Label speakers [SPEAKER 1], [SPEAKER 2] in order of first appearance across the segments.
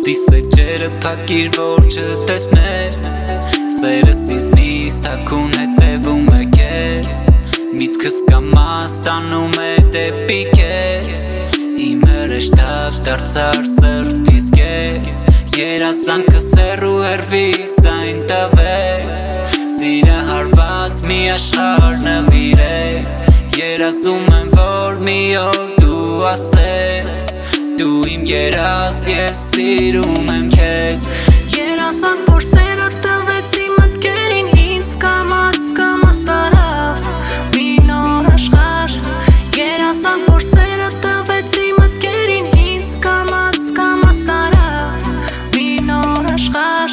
[SPEAKER 1] Ուզիս էջերը փակիր, որ չտեսնես Սերս իզնից թաքուն հետևում է քեզ Միտքս կամաց տանում է դեպի քեզ Իմ հրեշտակ դարձար սրտիս կես Երազանքս հեռու հեռվից այն տվեց Սիրահարված մի աշխարհ նվիրեց Երազում եմ, որ մի օր դու ասես Դու իմ երազ, ես սիրում եմ քեզ
[SPEAKER 2] Երազանք, որ սերը տվեցի մտքերին ինձ կամաց տարավ Մի նոր աշխարհ Երազանք, որ սերը տվեցի մտքերին ինձ կամաց տարավ Մի նոր աշխարհ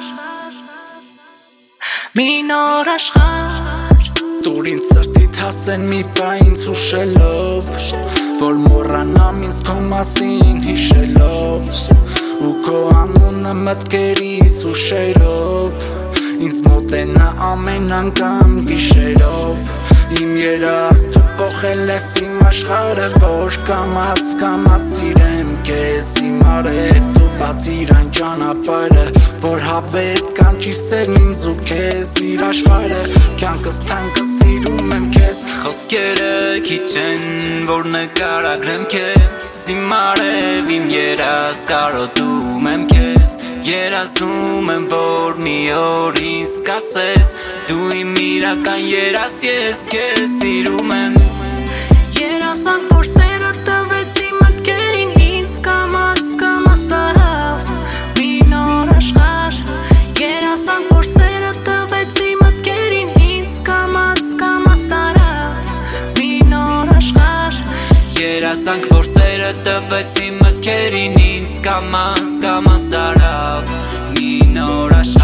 [SPEAKER 2] Մի նոր աշխարհ
[SPEAKER 3] Տուր ինձ սրտիդ հասեն մի բա ինձ հուշելով Որ մոռանամ ինձ քո մասին հիշելով Ու քո անունը մտքերիս ու շերով Ինձ մոտենա ամեն անգամ գիշերով Իմ երազ դու փոխել ես իմ աշխարհը Որ կամաց սիրեմ քեզ Իմ արև դու բացիր այն ճանապարհը Որ հավետ կանչի սերն ինձ ու քեզ Իր աշխարհը կյանքս թանկը սիրում եմ քեզ
[SPEAKER 1] Խոսքերը քիչ են, որ նկարագրեմ քեզ Իմ արև իմ երազ կարոտում եմ քեզ Երազում եմ, որ մի օր ինձ կասես Դու իմ իրական երազ, ես քեզ սիրում եմ
[SPEAKER 2] Երազանք, որ սերը տվեցի մտքերին ինձ կամաց տարավ Մի նոր աշխարհ Երազանք, որ սերը տվեցի մտքերին ինձ կամաց տարավ Մի նոր աշխարհ
[SPEAKER 1] Երազանք, որ սերը տվեցի մտքերին ինձ կամաց տարավ Մի նոր աշխարհ